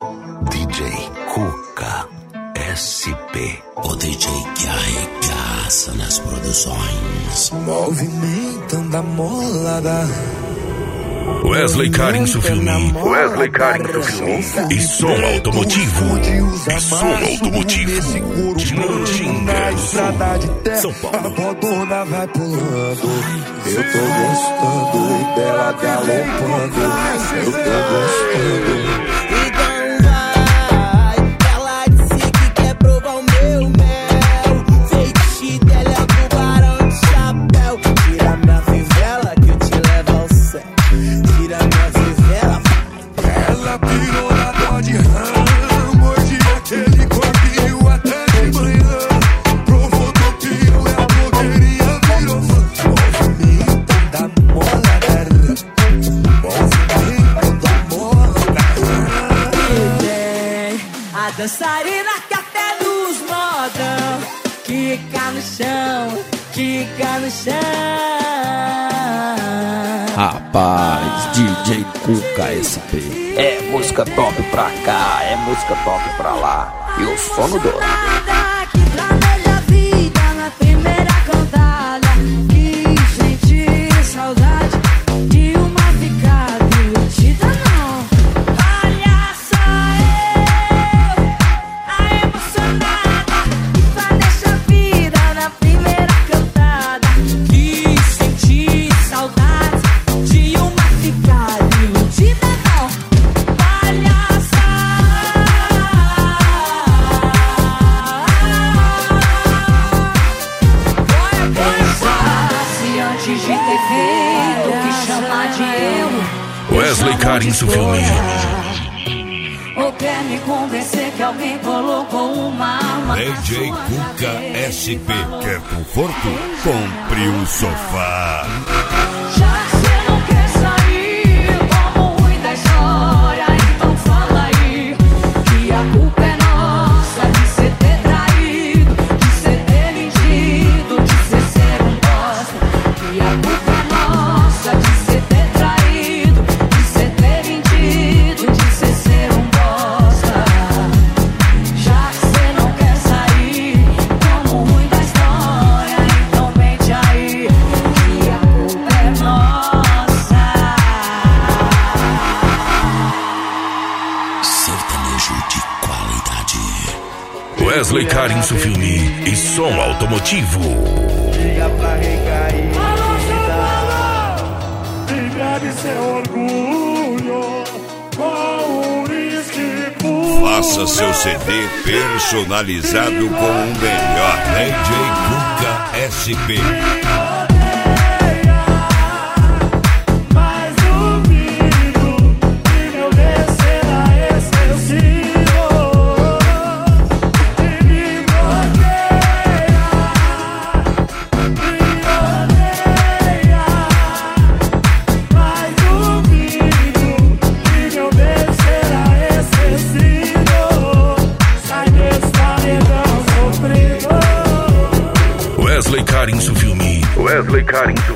DJ Cuca SP, o DJ que arregaça nas produções. Movimentando a molada. Wesley Carinso Filme, Wesley Carinso Filme e som automotivo, e som automotivo, de Mandinga do Sul, São Paulo. A bodona vai pulando, eu tô gostando, e dela galopando, eu tô gostando. Dançarina que até nos modão, quica no chão, quica no chão. Rapaz, DJ Cuca SP. É música top pra cá, é música top pra lá. E o sono doce. Que planeja a vida na primeira cantada, que sente saudade de uma ficada iludida não. Olha só a emocionada, que planeja a vida na primeira cantada, que sente saudade de uma ficada iludida não. Olha só. Antes de ter feito o que chamar de eu, Wesley Carinso Filme. ou quer me convencer que alguém colocou uma arma DJ na sua Cuca cabeça. SP. Quer conforto? Compre um sofá. Já que você não quer sair como ruim da história, então fala aí que a culpa é nossa de cê ter traído, de cê ter mentido, de cê ser um bosta. Que a culpa é nossa de cê ter traído, de cê ter mentido, de cê ser um bosta. Já que cê não quer sair como ruim da história, então mente aí que a culpa é nossa. Sertanejo de qualidade. Wesley Carinso Filme e som automotivo. Liga pra recair, bebe seu orgulho com uísque puro. Faça seu CD personalizado com o melhor. DJ Cuca SP. Mas duvido que meu descer a esquecido e me bloqueia, me odeia. Mas duvido que meu descer a esquecido sai desse paredão sofrido. Wesley Carinso Filme, Wesley Carinso